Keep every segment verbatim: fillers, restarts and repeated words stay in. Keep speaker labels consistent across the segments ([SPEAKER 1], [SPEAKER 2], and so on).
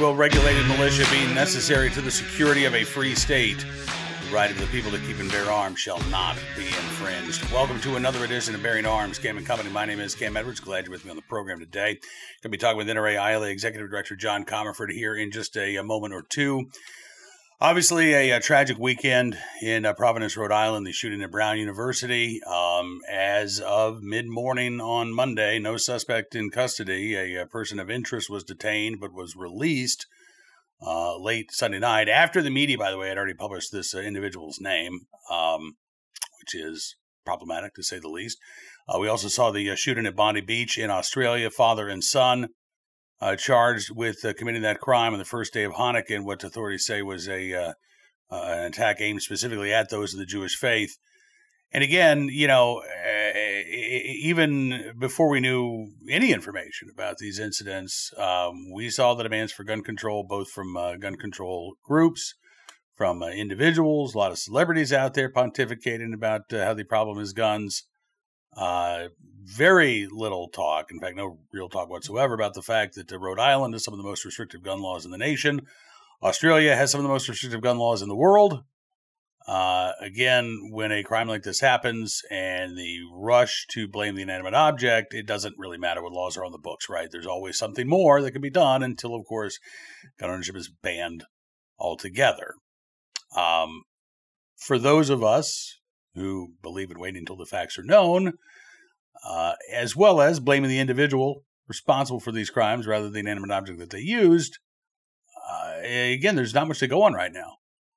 [SPEAKER 1] will regulated militia be necessary to the security of a free state? The right of the people to keep and bear arms shall not be infringed. Welcome to another edition of Bearing Arms, Cam and Company. My name is Cam Edwards. Glad you're with me on the program today. Going to be talking with N R A I L A Executive Director John Comerford here in just a, a moment or two. Obviously, a, a tragic weekend in uh, Providence, Rhode Island, the shooting at Brown University. Um, as of mid-morning on Monday, no suspect in custody. A, a person of interest was detained but was released uh, late Sunday night. After the media, by the way, had already published this uh, individual's name, um, which is problematic to say the least. Uh, we also saw the uh, shooting at Bondi Beach in Australia, father and son. Uh, charged with uh, committing that crime on the first day of Hanukkah in what authorities say was a uh, uh, an attack aimed specifically at those of the Jewish faith. And again, you know, uh, even before we knew any information about these incidents, um, we saw the demands for gun control, both from uh, gun control groups, from uh, individuals, a lot of celebrities out there pontificating about uh, how the problem is guns. Uh, very little talk, in fact, no real talk whatsoever about the fact that uh, Rhode Island has some of the most restrictive gun laws in the nation. Australia has some of the most restrictive gun laws in the world. Uh, again, when a crime like this happens and the rush to blame the inanimate object, it doesn't really matter what laws are on the books, right? There's always something more that can be done until, of course, gun ownership is banned altogether. Um, for those of us who believe in waiting until the facts are known, uh, as well as blaming the individual responsible for these crimes rather than the inanimate object that they used, uh, again, there's not much to go on right now.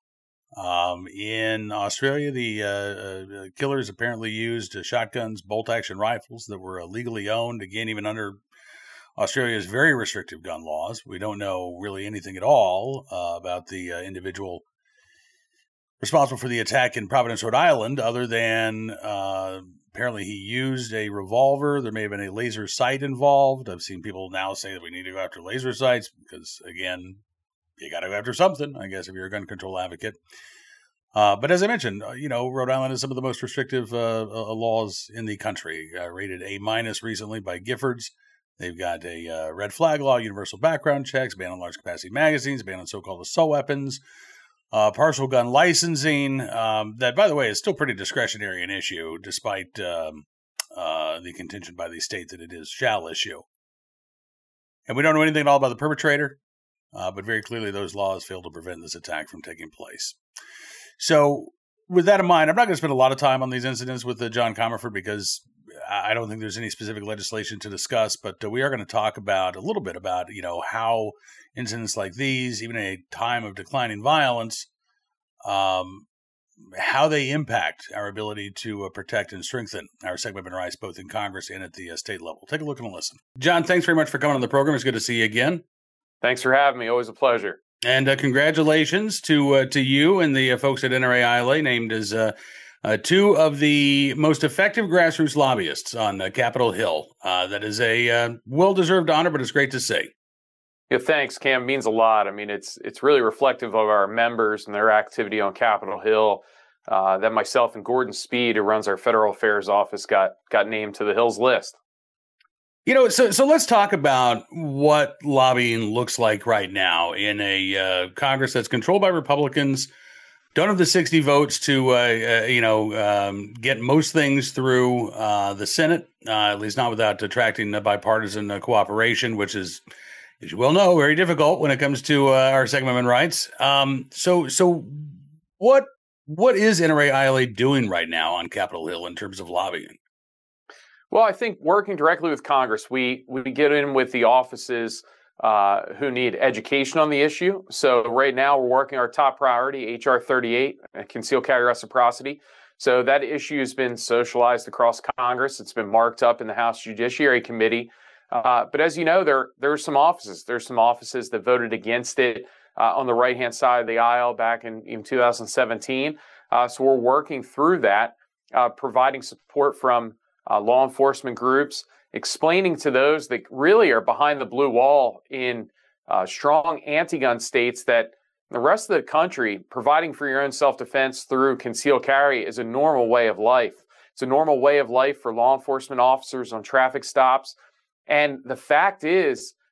[SPEAKER 1] Um, in Australia, the uh, uh, killers apparently used uh, shotguns, bolt-action rifles that were uh, legally owned, again, even under Australia's very restrictive gun laws. We don't know really anything at all uh, about the uh, individual responsible for the attack in Providence, Rhode Island, other than uh, apparently he used a revolver. There may have been a laser sight involved. I've seen people now say that we need to go after laser sights because, again, you got to go after something, I guess, if you're a gun control advocate. Uh, but as I mentioned, you know, Rhode Island has some of the most restrictive uh, uh, laws in the country, uh, rated A minus recently by Giffords. They've got a uh, red flag law, universal background checks, ban on large capacity magazines, ban on so-called assault weapons. Uh, partial gun licensing, um, that, by the way, is still pretty discretionary an issue, despite um, uh, the contention by the state that it is shall issue. And we don't know anything at all about the perpetrator, uh, but very clearly those laws fail to prevent this attack from taking place. So with that in mind, I'm not going to spend a lot of time on these incidents with uh, John Comerford because I don't think there's any specific legislation to discuss, but uh, we are going to talk about a little bit about, you know, how incidents like these, even in a time of declining violence, um, how they impact our ability to uh, protect and strengthen our Second Amendment rights, both in Congress and at the uh, state level. Take a look and listen. John, thanks very much for coming on the program. It's good to see you again.
[SPEAKER 2] Thanks for having me. Always a pleasure.
[SPEAKER 1] And uh, congratulations to uh, to you and the uh, folks at N R A I L A, named as uh, uh, two of the most effective grassroots lobbyists on uh, Capitol Hill. Uh, that is a uh, well-deserved honor, but it's great to see.
[SPEAKER 2] Yeah, thanks, Cam. It means a lot. I mean, it's it's really reflective of our members and their activity on Capitol Hill. Uh, that myself and Gordon Speed, who runs our federal affairs office, got got named to the Hill's list.
[SPEAKER 1] You know, so so let's talk about what lobbying looks like right now in a uh, Congress that's controlled by Republicans. Don't have the sixty votes to, uh, uh, you know, um, get most things through uh, the Senate, uh, at least not without attracting uh, bipartisan uh, cooperation, which is, as you well know, very difficult when it comes to uh, our Second Amendment rights. Um, so, so what what is N R A I L A doing right now on Capitol Hill in terms of lobbying?
[SPEAKER 2] Well, I think working directly with Congress, we we get in with the offices uh, who need education on the issue. So right now we're working our top priority, H R thirty-eight, concealed carry reciprocity. So that issue has been socialized across Congress. It's been marked up in the House Judiciary Committee. Uh, but as you know, there there are some offices. There's some offices that voted against it uh, on the right-hand side of the aisle back in, in two thousand seventeen. Uh, so we're working through that, uh, providing support from Uh, law enforcement groups, explaining to those that really are behind the blue wall in uh, strong anti-gun states that the rest of the country, providing for your own self-defense through concealed carry is a normal way of life. It's a normal way of life for law enforcement officers on traffic stops. And the fact is,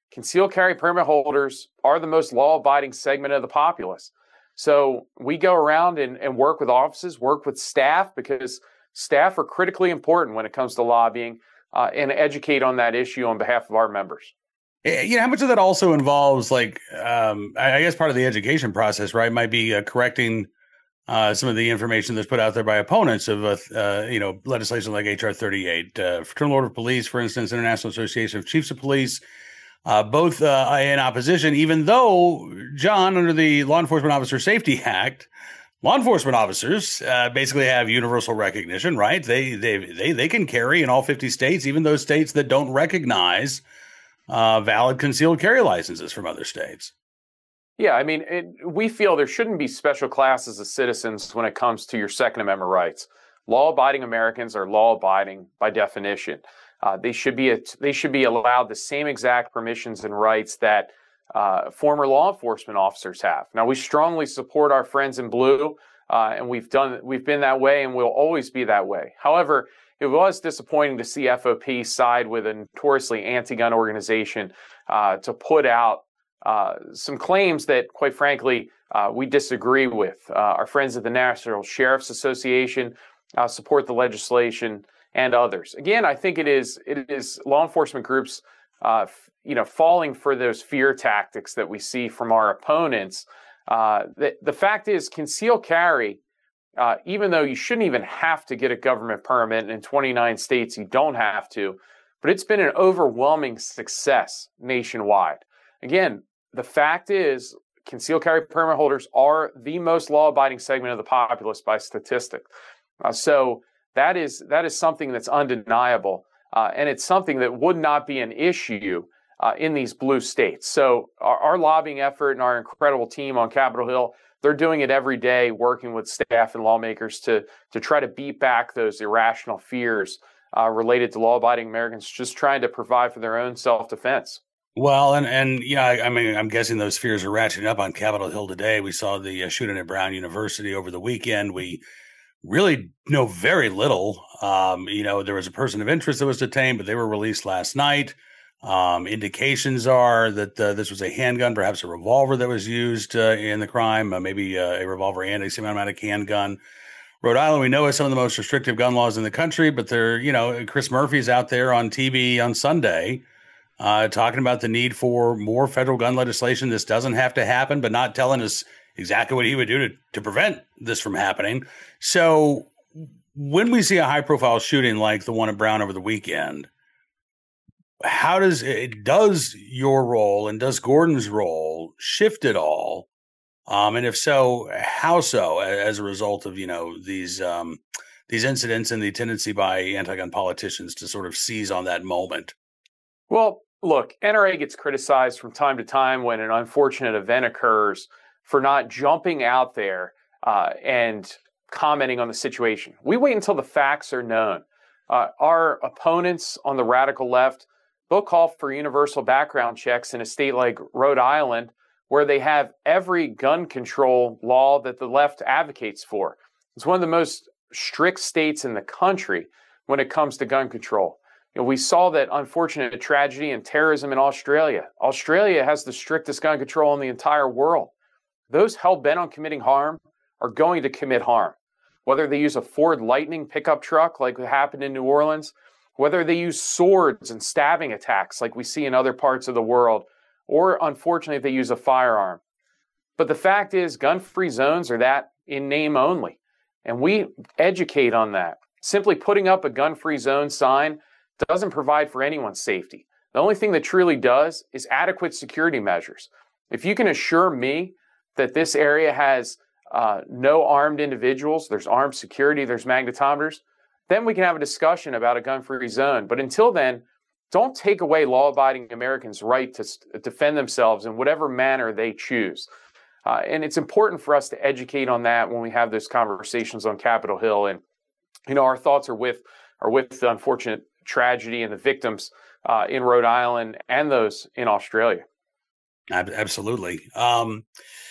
[SPEAKER 2] concealed carry permit holders are the most law-abiding segment of the populace. So we go around and, and work with offices, work with staff, because staff are critically important when it comes to lobbying, uh, and educate on that issue on behalf of our members.
[SPEAKER 1] You know, how much of that also involves, like, um, I guess part of the education process, right, might be uh, correcting uh, some of the information that's put out there by opponents of, uh, uh, you know, legislation like H R thirty-eight. Uh, Fraternal Order of Police, for instance, International Association of Chiefs of Police, uh, both uh, in opposition, even though, John, under the Law Enforcement Officer Safety Act, law enforcement officers uh, basically have universal recognition, right? They, they, they, they can carry in all fifty states, even those states that don't recognize Uh, valid concealed carry licenses from other states.
[SPEAKER 2] Yeah, I mean, it, we feel there shouldn't be special classes of citizens when it comes to your Second Amendment rights. Law-abiding Americans are law-abiding by definition. Uh, they should be a, they should be allowed the same exact permissions and rights that uh, former law enforcement officers have. Now, we strongly support our friends in blue, uh, and we've done we've been that way, and we'll always be that way. However, it was disappointing to see F O P side with a notoriously anti-gun organization uh, to put out uh, some claims that, quite frankly, uh, we disagree with. Uh, our friends at the National Sheriff's Association uh, support the legislation, and others. Again, I think it is it is law enforcement groups, uh, f- you know, falling for those fear tactics that we see from our opponents. Uh, the, the fact is, concealed carry. Uh, even though you shouldn't even have to get a government permit, in twenty-nine states you don't have to, but it's been an overwhelming success nationwide. Again, the fact is, concealed carry permit holders are the most law-abiding segment of the populace by statistics. Uh, so that is that is something that's undeniable, uh, and it's something that would not be an issue uh, in these blue states. So our, our lobbying effort and our incredible team on Capitol Hill, they're doing it every day, working with staff and lawmakers to to try to beat back those irrational fears uh, related to law-abiding Americans just trying to provide for their own self-defense.
[SPEAKER 1] Well, and and yeah, I, I mean, I'm guessing those fears are ratcheting up on Capitol Hill today. We saw the uh, shooting at Brown University over the weekend. We really know very little. Um, you know, there was a person of interest that was detained, but they were released last night. Um, indications are that uh, this was a handgun, perhaps a revolver that was used uh, in the crime, uh, maybe uh, a revolver and a semi-automatic handgun. Rhode Island, we know, has some of the most restrictive gun laws in the country, but they're, you know, Chris Murphy's out there on T V on Sunday uh, talking about the need for more federal gun legislation. This doesn't have to happen, but not telling us exactly what he would do to, to prevent this from happening. So when we see a high-profile shooting like the one at Brown over the weekend, how does it, does your role and does Gordon's role shift at all? Um, and if so, how so, as a result of, you know, these um, these incidents and the tendency by anti-gun politicians to sort of seize on that moment?
[SPEAKER 2] Well, look, N R A gets criticized from time to time when an unfortunate event occurs for not jumping out there uh, and commenting on the situation. We wait until the facts are known. Uh, our opponents on the radical left, they'll call for universal background checks in a state like Rhode Island, where they have every gun control law that the left advocates for. It's one of the most strict states in the country when it comes to gun control. You know, we saw that unfortunate tragedy and terrorism in Australia. Australia has the strictest gun control in the entire world. Those hell-bent on committing harm are going to commit harm. Whether they use a Ford Lightning pickup truck like happened in New Orleans, whether they use swords and stabbing attacks like we see in other parts of the world, or unfortunately, if they use a firearm. But the fact is, gun-free zones are that in name only. And we educate on that. Simply putting up a gun-free zone sign doesn't provide for anyone's safety. The only thing that truly does is adequate security measures. If you can assure me that this area has uh, no armed individuals, there's armed security, there's magnetometers, then we can have a discussion about a gun-free zone. But until then, don't take away law-abiding Americans' right to st- defend themselves in whatever manner they choose. Uh, and it's important for us to educate on that when we have those conversations on Capitol Hill. And, you know, our thoughts are with are with the unfortunate tragedy and the victims uh, in Rhode Island and those in Australia.
[SPEAKER 1] Absolutely. Um,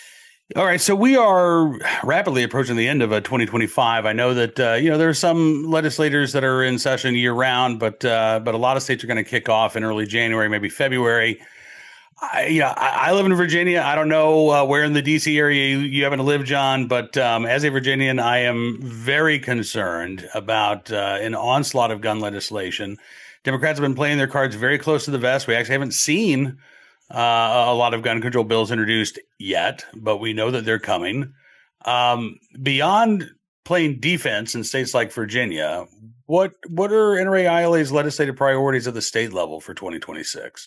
[SPEAKER 1] all right. So we are rapidly approaching the end of uh, twenty twenty-five. I know that, uh, you know, there are some legislators that are in session year round, but uh, but a lot of states are going to kick off in early January, maybe February. I, you know, I, I live in Virginia. I don't know uh, where in the D C area you, you happen to live, John, but um, as a Virginian, I am very concerned about uh, an onslaught of gun legislation. Democrats have been playing their cards very close to the vest. We actually haven't seen uh, a lot of gun control bills introduced yet, but we know that they're coming. Um, beyond playing defense in states like Virginia, what what are N R A I L A's legislative priorities at the state level for twenty twenty-six?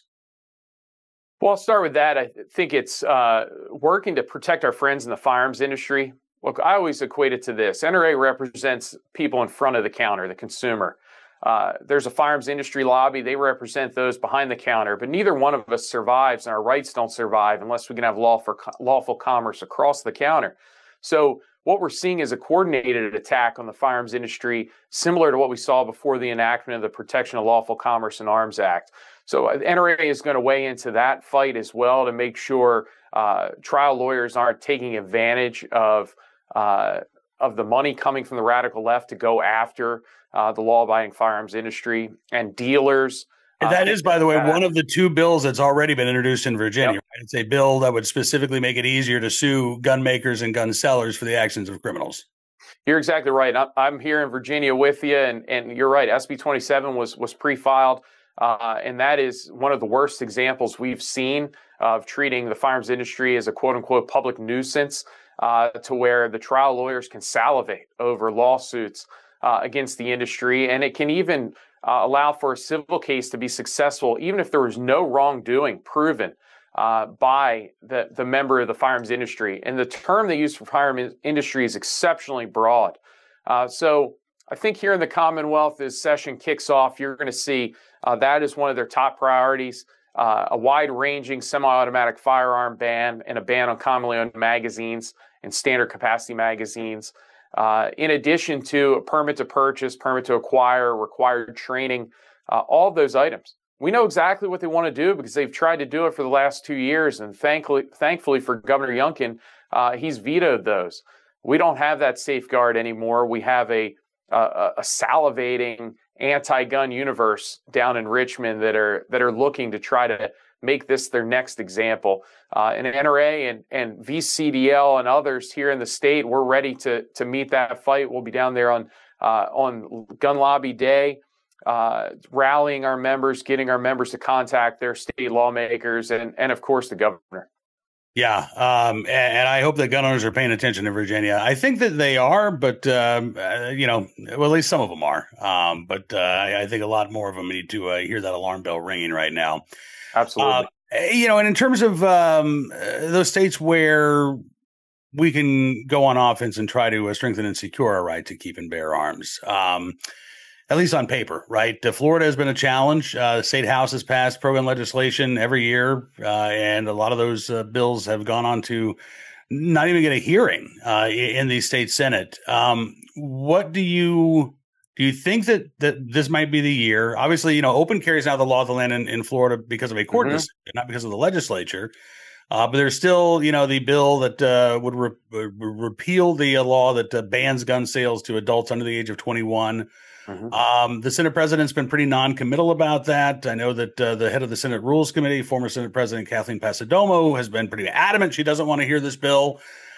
[SPEAKER 2] Well, I'll start with that. I think it's uh, working to protect our friends in the firearms industry. Look, I always equate it to this. N R A represents people in front of the counter, the consumer. Uh, there's a firearms industry lobby. They represent those behind the counter, but neither one of us survives, and our rights don't survive unless we can have lawful, lawful commerce across the counter. So what we're seeing is a coordinated attack on the firearms industry, similar to what we saw before the enactment of the Protection of Lawful Commerce and Arms Act. So N R A is going to weigh into that fight as well to make sure uh, trial lawyers aren't taking advantage of uh, of the money coming from the radical left to go after uh, the law-abiding firearms industry and dealers.
[SPEAKER 1] And that
[SPEAKER 2] uh,
[SPEAKER 1] is, by the way, one of the two bills that's already been introduced in Virginia.
[SPEAKER 2] Yep.
[SPEAKER 1] Right? It's a bill that would specifically make it easier to sue gun makers and gun sellers for the actions of criminals.
[SPEAKER 2] You're exactly right. I'm here in Virginia with you, and, and you're right. S B twenty-seven was was pre-filed. Uh, and that is one of the worst examples we've seen of treating the firearms industry as a quote-unquote public nuisance, uh, to where the trial lawyers can salivate over lawsuits uh, against the industry. And it can even uh, allow for a civil case to be successful, even if there was no wrongdoing proven uh, by the, the member of the firearms industry. And the term they use for firearms industry is exceptionally broad. Uh, so I think here in the Commonwealth, as session kicks off, you're going to see uh, that is one of their top priorities, uh, a wide-ranging semi-automatic firearm ban and a ban on commonly owned magazines and standard capacity magazines, uh, in addition to a permit to purchase, permit to acquire, required training, uh, all of those items. We know exactly what they want to do because they've tried to do it for the last two years, and thankfully, thankfully for Governor Youngkin, uh, he's vetoed those. We don't have that safeguard anymore. We have a Uh, a salivating anti-gun universe down in Richmond that are that are looking to try to make this their next example. Uh, and N R A and, and V C D L and others here in the state, we're ready to to meet that fight. We'll be down there on uh, on Gun Lobby Day, uh, rallying our members, getting our members to contact their state lawmakers, and and of course the governor.
[SPEAKER 1] Yeah, um, and, and I hope that gun owners are paying attention in Virginia. I think that they are, but, um, uh, you know, well, at least some of them are. Um, but uh, I, I think a lot more of them need to uh, hear that alarm bell ringing right now.
[SPEAKER 2] Absolutely.
[SPEAKER 1] Uh, you know, and in terms of um, those states where we can go on offense and try to uh, strengthen and secure our right to keep and bear arms, um, at least on paper, right? Uh, Florida has been a challenge. Uh, the state house has passed pro-gun legislation every year, uh, and a lot of those uh, bills have gone on to not even get a hearing uh, in the state Senate. Um, what do you do? You think that that this might be the year? Obviously, you know, open carry is now the law of the land in, in Florida because of a court mm-hmm. decision, not because of the legislature. Uh, but there's still, you know, the bill that uh, would re- re- repeal the uh, law that uh, bans gun sales to adults under the age of twenty-one. Mm-hmm. Um, the Senate president's been pretty non-committal about that. I know that uh, the head of the Senate Rules Committee, former Senate President Kathleen Passidomo, has been pretty adamant she doesn't want to hear this bill.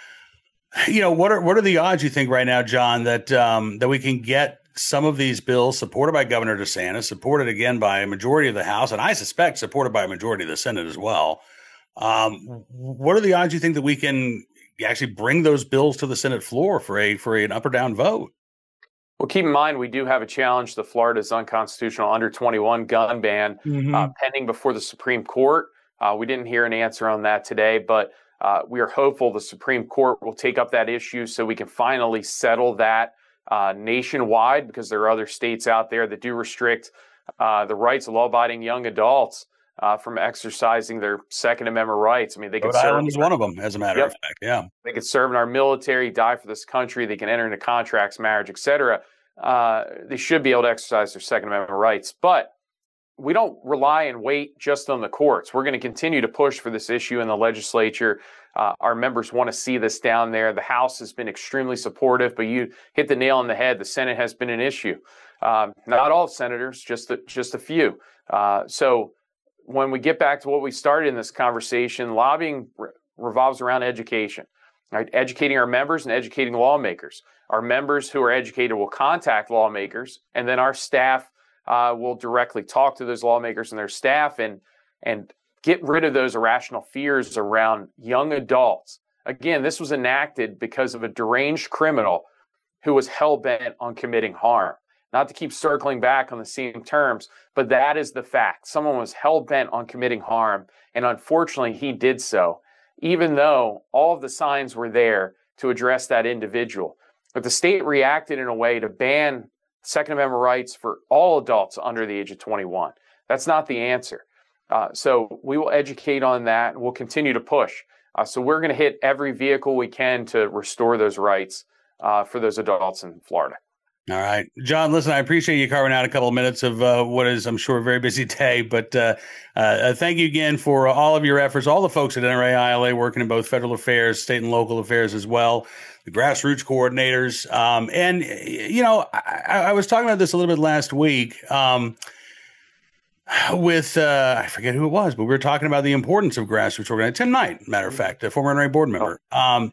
[SPEAKER 1] You know, what are what are the odds, you think, right now, John, that um, that we can get some of these bills supported by Governor DeSantis, supported again by a majority of the House, and I suspect supported by a majority of the Senate as well? Um, what are the odds, you think, that we can actually bring those bills to the Senate floor for a for an up or down vote?
[SPEAKER 2] Well, keep in mind, we do have a challenge to Florida's unconstitutional under twenty-one gun ban mm-hmm. uh, pending before the Supreme Court. Uh, we didn't hear an answer on that today, but uh, we are hopeful the Supreme Court will take up that issue so we can finally settle that uh, nationwide, because there are other states out there that do restrict uh, the rights of law-abiding young adults uh, from exercising their Second Amendment rights. I mean, they can
[SPEAKER 1] Rhode
[SPEAKER 2] serve.
[SPEAKER 1] Island is one of them, as a matter yep. of fact. Yeah,
[SPEAKER 2] they can serve in our military, die for this country. They can enter into contracts, marriage, et cetera. Uh, they should be able to exercise their Second Amendment rights. But we don't rely and wait just on the courts. We're going to continue to push for this issue in the legislature. Uh, our members want to see this down there. The House has been extremely supportive, but you hit the nail on the head. The Senate has been an issue. Um, not all senators, just a, just a few. Uh, so when we get back to what we started in this conversation, lobbying re- revolves around education, right? Educating our members and educating lawmakers. Our members who are educated will contact lawmakers, and then our staff uh, will directly talk to those lawmakers and their staff and and get rid of those irrational fears around young adults. Again, this was enacted because of a deranged criminal who was hell-bent on committing harm. Not to keep circling back on the same terms, but that is the fact. Someone was hell-bent on committing harm, and unfortunately he did so, even though all of the signs were there to address that individual. But the state reacted in a way to ban Second Amendment rights for all adults under the age of twenty-one. That's not the answer. Uh, so we will educate on that, and we'll continue to push. Uh, so we're going to hit every vehicle we can to restore those rights uh, for those adults in Florida.
[SPEAKER 1] All right. John, listen, I appreciate you carving out a couple of minutes of uh, what is, I'm sure, a very busy day. But uh, uh, thank you again for all of your efforts, all the folks at N R A I L A working in both federal affairs, state and local affairs as well, the grassroots coordinators. Um, and, you know, I, I was talking about this a little bit last week. Um, with, uh, I forget who it was, but we were talking about the importance of grassroots organizing. Tim Knight, matter of fact, a former N R A board member. Um,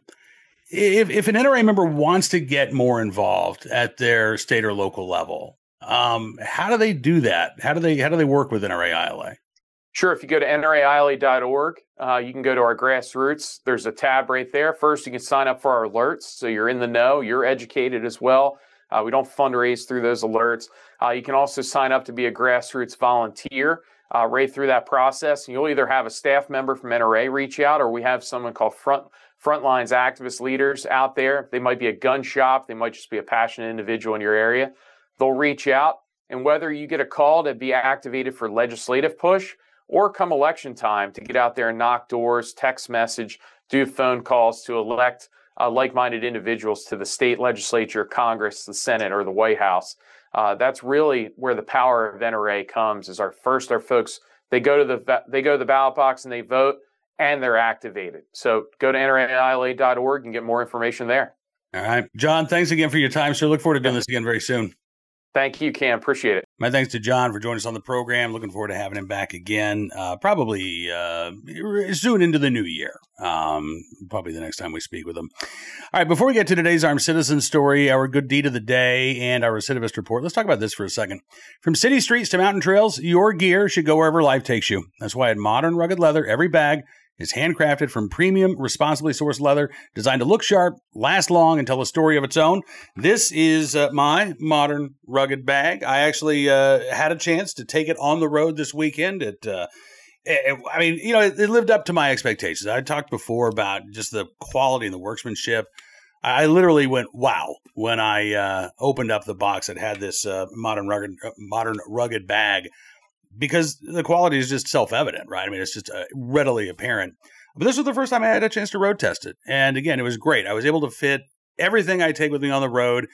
[SPEAKER 1] if, if an N R A member wants to get more involved at their state or local level, um, how do they do that? How do they, how do they work with N R A I L A?
[SPEAKER 2] Sure. If you go to N R A I L A dot org, uh, you can go to our grassroots. There's a tab right there. First, you can sign up for our alerts. So you're in the know, you're educated as well. Uh, we don't fundraise through those alerts. Uh, you can also sign up to be a grassroots volunteer uh, right through that process. You'll either have a staff member from N R A reach out, or we have someone called Front Frontlines Activist Leaders out there. They might be a gun shop. They might just be a passionate individual in your area. They'll reach out, and whether you get a call to be activated for legislative push or come election time to get out there and knock doors, text message, do phone calls to elect Uh, like-minded individuals to the state legislature, Congress, the Senate, or the White House. Uh, that's really where the power of N R A comes. Is our first, our folks, they go to the they go to the ballot box and they vote, and they're activated. So go to N R A I L A dot org and get more information there.
[SPEAKER 1] All right, John, thanks again for your time, sir. Look forward to doing this again very soon.
[SPEAKER 2] Thank you, Cam. Appreciate it.
[SPEAKER 1] My thanks to John for joining us on the program. Looking forward to having him back again, uh, probably uh, soon into the new year, um, probably the next time we speak with him. All right, before we get to today's Armed Citizen story, our good deed of the day, and our recidivist report, let's talk about this for a second. From city streets to mountain trails, your gear should go wherever life takes you. That's why at Modern Rugged Leather, every bag is handcrafted from premium, responsibly sourced leather, designed to look sharp, last long, and tell a story of its own. This is uh, my Modern Rugged bag. I actually uh, had a chance to take it on the road this weekend. It, uh, it I mean, you know, it, it lived up to my expectations. I talked before about just the quality and the workmanship. I literally went, wow, when I uh, opened up the box that had this uh, Modern Rugged, uh, Modern Rugged bag, because the quality is just self-evident, right? I mean, it's just uh, readily apparent. But this was the first time I had a chance to road test it. And again, it was great. I was able to fit everything I take with me on the road.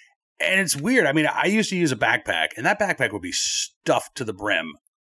[SPEAKER 1] And it's weird. I mean, I used to use a backpack, and that backpack would be stuffed to the brim.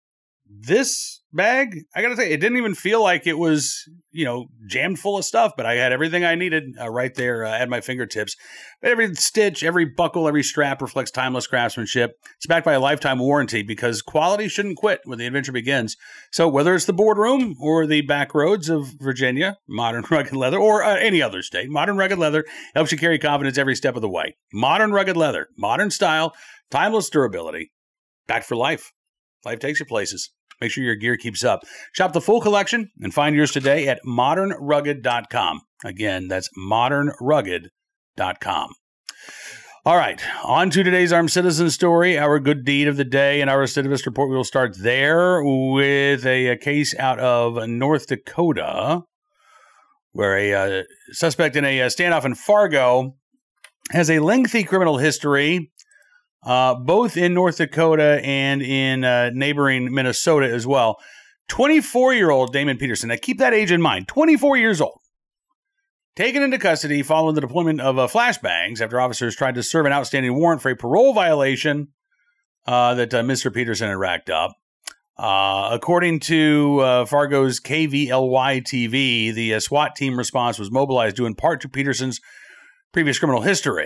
[SPEAKER 1] This bag, I got to say, it didn't even feel like it was, you know, jammed full of stuff, but I had everything I needed uh, right there uh, at my fingertips. Every stitch, every buckle, every strap reflects timeless craftsmanship. It's backed by a lifetime warranty because quality shouldn't quit when the adventure begins. So whether it's the boardroom or the back roads of Virginia, Modern Rugged Leather, or uh, any other state, Modern Rugged Leather helps you carry confidence every step of the way. Modern Rugged Leather, modern style, timeless durability, backed for life. Life takes you places. Make sure your gear keeps up. Shop the full collection and find yours today at modern rugged dot com. Again, that's modern rugged dot com. All right, on to today's Armed Citizen story, our good deed of the day, and our recidivist report. We will start there with a, a case out of North Dakota, where a uh, suspect in a, a standoff in Fargo has a lengthy criminal history. Uh, both in North Dakota and in uh, neighboring Minnesota as well. twenty-four-year-old Damon Peterson. Now, keep that age in mind. twenty-four years old. Taken into custody following the deployment of uh, flashbangs after officers tried to serve an outstanding warrant for a parole violation uh, that uh, Mister Peterson had racked up. Uh, according to uh, Fargo's K V L Y T V, the uh, SWAT team response was mobilized due in part to Peterson's previous criminal history.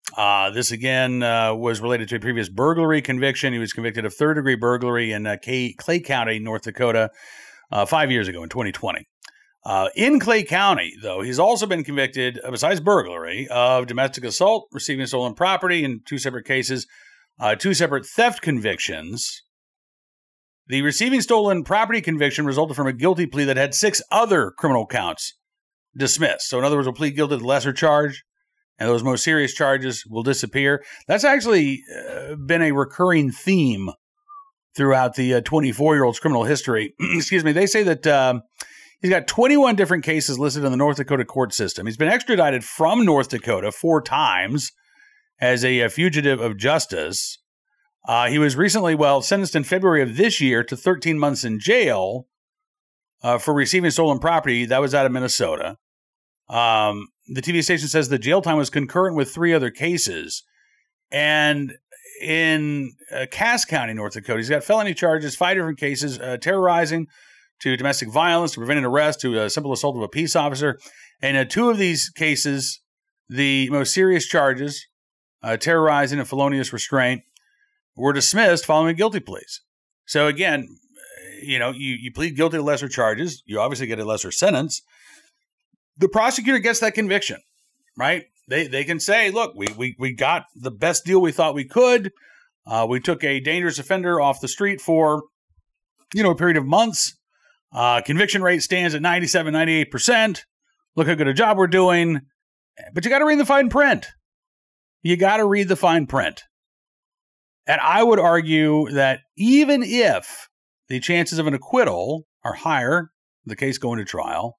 [SPEAKER 1] Uh, this, again, uh, was related to a previous burglary conviction. He was convicted of third-degree burglary in uh, K- Clay County, North Dakota, uh, five years ago in twenty twenty. Uh, in Clay County, though, he's also been convicted, uh, besides burglary, of domestic assault, receiving stolen property in two separate cases, uh, two separate theft convictions. The receiving stolen property conviction resulted from a guilty plea that had six other criminal counts dismissed. So, in other words, we'll plead guilty to the lesser charge, and those most serious charges will disappear. That's actually uh, been a recurring theme throughout the uh, twenty-four-year-old's criminal history. Excuse me. They say that um, he's got twenty-one different cases listed in the North Dakota court system. He's been extradited from North Dakota four times as a, a fugitive of justice. Uh, he was recently, well, sentenced in February of this year to thirteen months in jail uh, for receiving stolen property. That was out of Minnesota. Um, the T V station says the jail time was concurrent with three other cases. And in uh, Cass County, North Dakota, he's got felony charges, five different cases, uh, terrorizing to domestic violence, to preventing arrest, to a simple assault of a peace officer. And uh, two of these cases, the most serious charges, uh, terrorizing and felonious restraint, were dismissed following guilty pleas. So again, you know, you, you plead guilty to lesser charges. You obviously get a lesser sentence. The prosecutor gets that conviction, right? They they can say, look, we we we got the best deal we thought we could. Uh, we took a dangerous offender off the street for, you know, a period of months. Uh, conviction rate stands at ninety-seven, ninety-eight percent. Look how good a job we're doing. But you got to read the fine print. You got to read the fine print. And I would argue that even if the chances of an acquittal are higher, the case going to trial,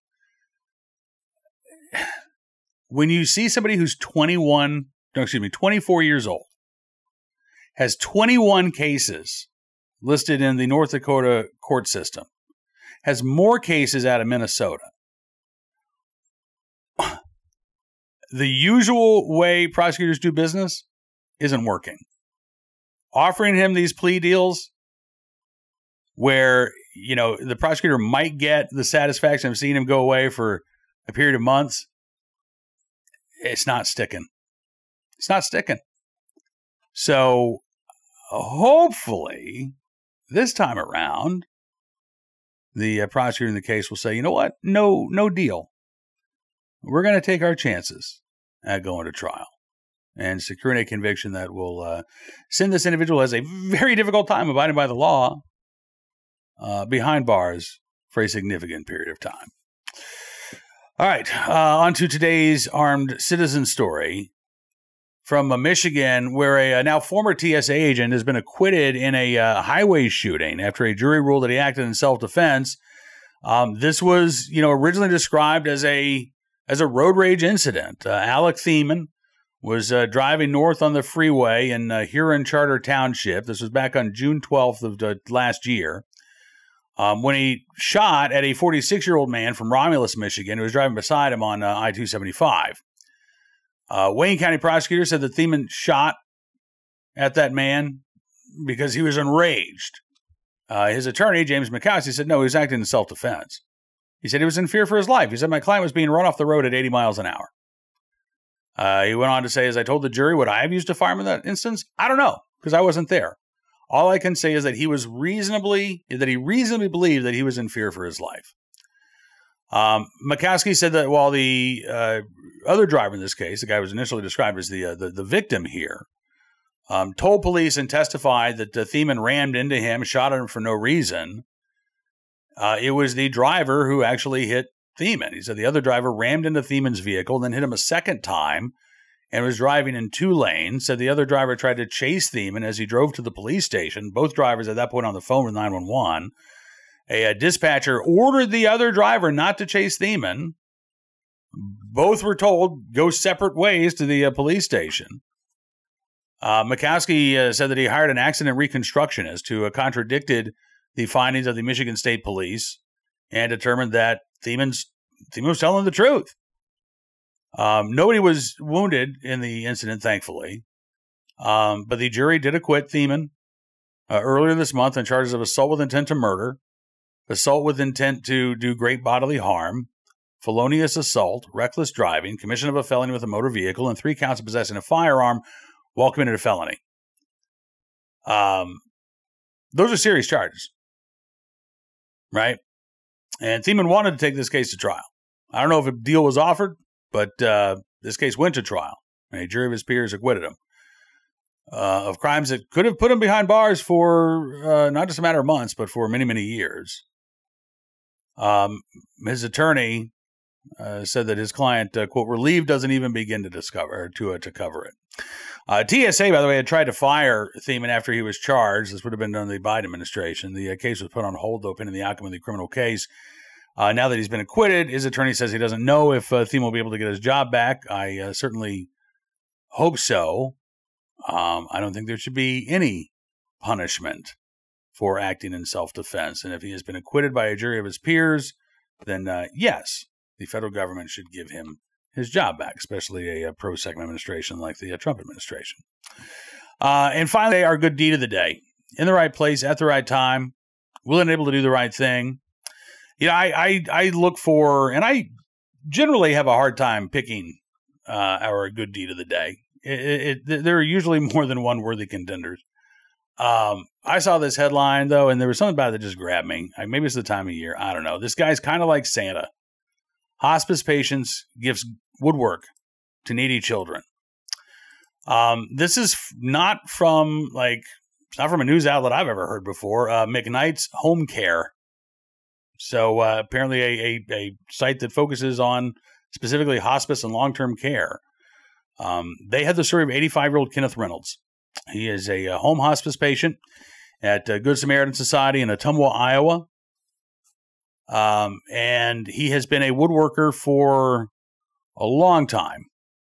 [SPEAKER 1] when you see somebody who's twenty-one, no, excuse me, twenty-four years old, has twenty-one cases listed in the North Dakota court system, has more cases out of Minnesota, the usual way prosecutors do business isn't working. Offering him these plea deals where, you know, the prosecutor might get the satisfaction of seeing him go away for a period of months, it's not sticking. It's not sticking. So hopefully this time around, the uh, prosecutor in the case will say, you know what? No, no deal. We're going to take our chances at going to trial and securing a conviction that will uh, send this individual, who has a very difficult time abiding by the law, uh, behind bars for a significant period of time. All right, uh, on to today's armed citizen story from uh, Michigan, where a, a now former T S A agent has been acquitted in a uh, highway shooting after a jury ruled that he acted in self-defense. Um, this was, you know, originally described as a as a road rage incident. Uh, Alec Thiemann was uh, driving north on the freeway in uh, Huron Charter Township. This was back on June twelfth of the last year. Um, when he shot at a forty-six-year-old man from Romulus, Michigan, who was driving beside him on uh, I two seventy-five. Uh, Wayne County prosecutor said that Thiemann shot at that man because he was enraged. Uh, his attorney, James Mikowski, said no, he was acting in self-defense. He said he was in fear for his life. He said my client was being run off the road at eighty miles an hour. Uh, he went on to say, as I told the jury, would I have used a firearm in that instance? I don't know, because I wasn't there. All I can say is that he was reasonably, that he reasonably believed that he was in fear for his life. Um, Mikowski said that while the uh, other driver in this case, the guy who was initially described as the uh, the, the victim here, um, told police and testified that the Thiemann rammed into him, shot at him for no reason, uh, it was the driver who actually hit Thiemann. He said the other driver rammed into Thiemann's vehicle, then hit him a second time, and was driving in two lanes. Said the other driver tried to chase Thiemann as he drove to the police station. Both drivers at that point on the phone with nine one one. A, a dispatcher ordered the other driver not to chase Thiemann. Both were told go separate ways to the uh, police station. Uh, Mikowski uh, said that he hired an accident reconstructionist who uh, contradicted the findings of the Michigan State Police and determined that Thiemann's, Thiemann was telling the truth. Um, nobody was wounded in the incident, thankfully. Um, but the jury did acquit Thiemann uh, earlier this month on charges of assault with intent to murder, assault with intent to do great bodily harm, felonious assault, reckless driving, commission of a felony with a motor vehicle, and three counts of possessing a firearm while committing a felony. Um, those are serious charges, right? And Thiemann wanted to take this case to trial. I don't know if a deal was offered, but uh, this case went to trial. A jury of his peers acquitted him uh, of crimes that could have put him behind bars for uh, not just a matter of months, but for many, many years. Um, his attorney uh, said that his client, uh, quote, relieved doesn't even begin to discover to uh, to cover it. Uh, T S A, by the way, had tried to fire Thiemann after he was charged. This would have been done in the Biden administration. The uh, case was put on hold, though, pending the outcome of the criminal case. Uh, now that he's been acquitted, his attorney says he doesn't know if uh, Thiemann will be able to get his job back. I uh, certainly hope so. Um, I don't think there should be any punishment for acting in self-defense. And if he has been acquitted by a jury of his peers, then uh, yes, the federal government should give him his job back, especially a, a pro-Second administration like the uh, Trump administration. Uh, and finally, our good deed of the day. In the right place, at the right time, willing and able to do the right thing. You know, I, I, I look for, and I generally have a hard time picking uh, our good deed of the day. It, it, it, there are usually more than one worthy contenders. Um, I saw this headline, though, and there was something about it that just grabbed me. Like, maybe it's the time of year. I don't know. This guy's kind of like Santa. Hospice patients gives woodwork to needy children. Um, this is not from, like, it's not from a news outlet I've ever heard before. Uh, McKnight's Home Care. So uh, apparently a, a, a site that focuses on specifically hospice and long-term care. Um, they had the story of eighty-five-year-old Kenneth Reynolds. He is a, a home hospice patient at uh, Good Samaritan Society in Ottumwa, Iowa. Um, and he has been a woodworker for a long time.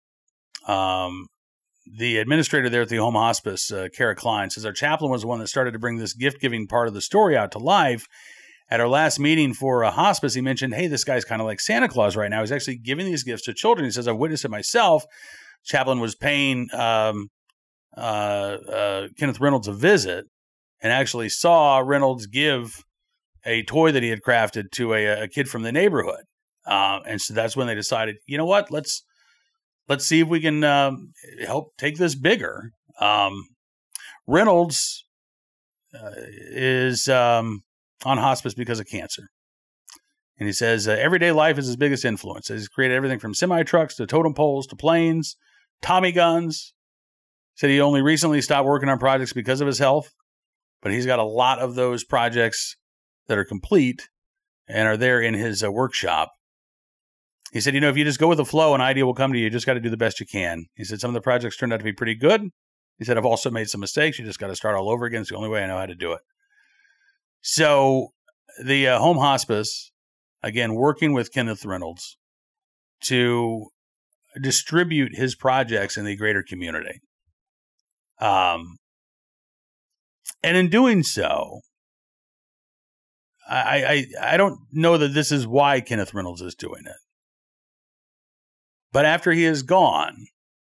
[SPEAKER 1] Um, the administrator there at the home hospice, uh, Kara Klein, says our chaplain was the one that started to bring this gift-giving part of the story out to life. At our last meeting for a hospice, he mentioned, hey, this guy's kind of like Santa Claus right now. He's actually giving these gifts to children. He says, I've witnessed it myself. Chaplain was paying um, uh, uh, Kenneth Reynolds a visit and actually saw Reynolds give a toy that he had crafted to a, a kid from the neighborhood. Uh, and so that's when they decided, you know what, let's let's see if we can um, help take this bigger. Um, Reynolds uh, is... Um, on hospice because of cancer. And he says, uh, everyday life is his biggest influence. He's created everything from semi-trucks to totem poles to planes, Tommy guns. Said he only recently stopped working on projects because of his health, but he's got a lot of those projects that are complete and are there in his uh, workshop. He said, you know, if you just go with the flow, an idea will come to you. You just got to do the best you can. He said, some of the projects turned out to be pretty good. He said, I've also made some mistakes. You just got to start all over again. It's the only way I know how to do it. So the uh, home hospice, again, working with Kenneth Reynolds to distribute his projects in the greater community. Um, and in doing so, I, I, I don't know that this is why Kenneth Reynolds is doing it. But after he is gone,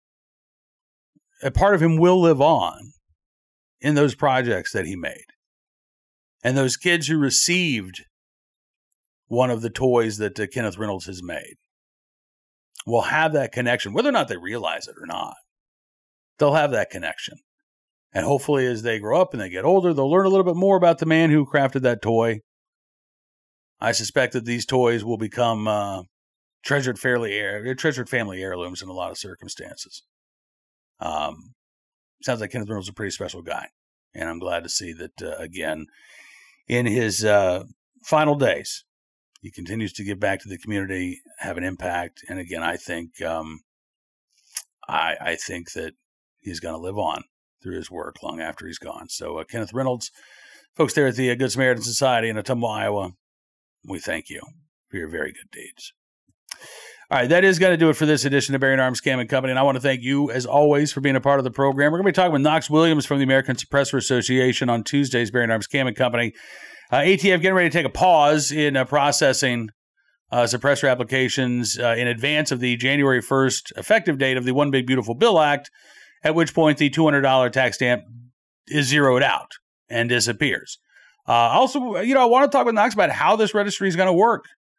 [SPEAKER 1] a part of him will live on in those projects that he made. And those kids who received one of the toys that uh, Kenneth Reynolds has made will have that connection, whether or not they realize it or not. They'll have that connection. And hopefully as they grow up and they get older, they'll learn a little bit more about the man who crafted that toy. I suspect that these toys will become uh, treasured, fairly heir- treasured family heirlooms in a lot of circumstances. Um, sounds like Kenneth Reynolds is a pretty special guy. And I'm glad to see that, uh, again, in his uh, final days, he continues to give back to the community, have an impact. And again, I think um, I, I think that he's going to live on through his work long after he's gone. So uh, Kenneth Reynolds, folks there at the uh, Good Samaritan Society in Ottumwa, Iowa, we thank you for your very good deeds. All right, that is going to do it for this edition of Bearing Arms Cam and Company. And I want to thank you, as always, for being a part of the program. We're going to be talking with Knox Williams from the American Suppressor Association on Tuesday's Bearing Arms Cam and Company. Uh, A T F getting ready to take a pause in uh, processing uh, suppressor applications uh, in advance of the January first effective date of the One Big Beautiful Bill Act, at which point the two hundred dollars tax stamp is zeroed out and disappears. Uh, also, you know, I want to talk with Knox about how this registry is going to work.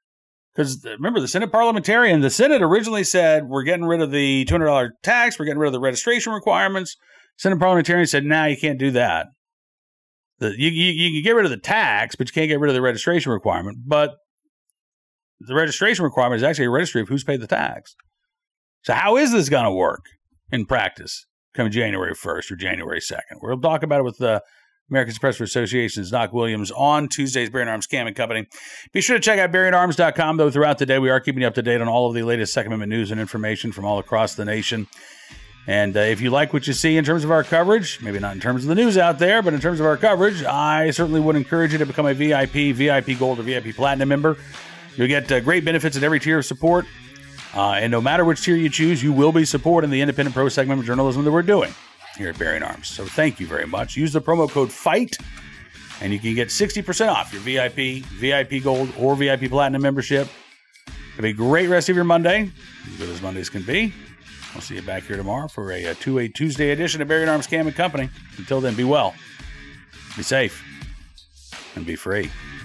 [SPEAKER 1] Because remember, the Senate parliamentarian, the Senate originally said, we're getting rid of the two hundred dollars tax, we're getting rid of the registration requirements. Senate parliamentarian said, nah, you can't do that. The, you, you, you can get rid of the tax, but you can't get rid of the registration requirement. But the registration requirement is actually a registry of who's paid the tax. So how is this going to work in practice come January first or January second? We'll talk about it with the American Suppressor Association's Doc Williams on Tuesday's Bearing Arms Cam and Company. Be sure to check out bearing arms dot com, though, throughout the day. We are keeping you up to date on all of the latest Second Amendment news and information from all across the nation. And uh, if you like what you see in terms of our coverage, maybe not in terms of the news out there, but in terms of our coverage, I certainly would encourage you to become a V I P, V I P Gold, or V I P Platinum member. You'll get uh, great benefits at every tier of support. Uh, and no matter which tier you choose, you will be supporting the independent pro-Second Amendment journalism that we're doing here at Bearing Arms. So thank you very much. Use the promo code FIGHT, and you can get sixty percent off your V I P, V I P Gold, or V I P Platinum membership. It'll be a great rest of your Monday, as good as Mondays can be. I'll see you back here tomorrow for a, a two A Tuesday edition of Bearing Arms Cam and Company. Until then, be well, be safe, and be free.